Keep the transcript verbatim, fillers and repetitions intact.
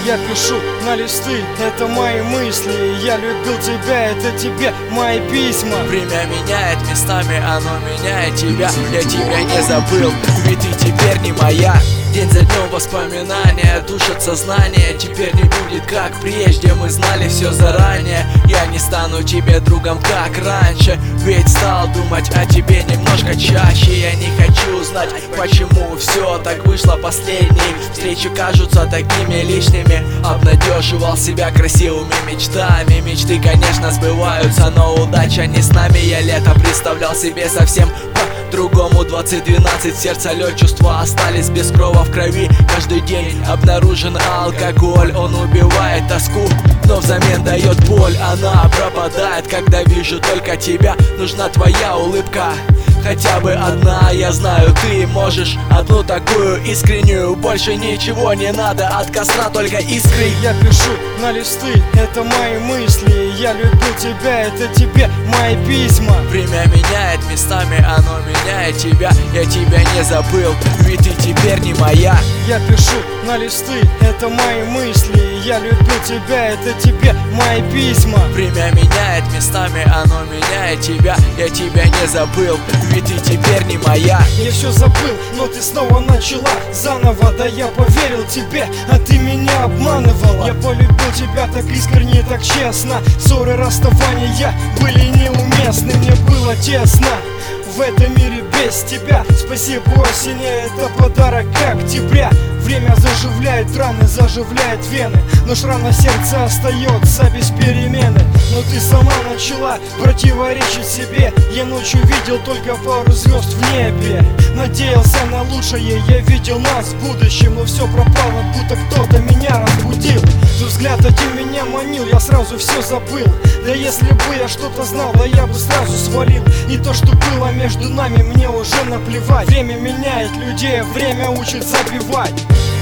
Я пишу на листы, это мои мысли. Я любил тебя, это тебе мои письма. Время меняет местами, оно меняет тебя. Я тебя не забыл, ведь ты теперь не моя. День за днем воспоминания душат сознание. Теперь не будет как прежде, мы знали все заранее. Я не стану тебе другом как раньше, ведь стал думать о тебе немножко чаще. Я не хочу знать, почему все так вышло. Последние встречи кажутся такими лишними. Обнадеживал себя красивыми мечтами. Мечты, конечно, сбываются, но удача не с нами. Я лето представлял себе совсем по-другому. Двадцать двенадцать, сердце лед, чувства остались без крова в крови. Каждый день обнаружен алкоголь, он убивает тоску, но взамен дает боль. Она пропадает, когда вижу только тебя. Нужна твоя улыбка, хотя бы одна. Я знаю, ты можешь одну такую искреннюю. Больше ничего не надо, от костра только искры. Я пишу на листы, это мои мысли. Я любил тебя, это тебе мои письма. Время меняет местами, оно меняет тебя. Я тебя не забыл, ведь ты теперь не моя. Я пишу на листы, это мои мысли. Я любил тебя, это тебе мои письма. Время меняет местами, оно меняет тебя. Я тебя не забыл, ведь ты теперь не моя. Я все забыл, но ты снова начала заново. Да я поверил тебе, а ты меня обманывала. Я полюбил тебя так искренне, так честно. Ссоры, расставания были неуместны. Мне было тесно в этом мире без тебя. Спасибо осени, это подарок октября. Время заживляет раны, заживляет вены, но шрам на сердце остается без перемены. Но ты сама начала противоречить себе. Я ночью видел только пару звезд в небе. Надеялся на лучшее, я видел нас в будущем. Но все пропало, будто кто-то меня разбудил. Но взгляд один меня манил, я сразу все забыл. Да если бы я что-то знал, да я бы сразу свалил. И то, что было между нами, мне уже наплевать. Время меняет людей, время учит забивать.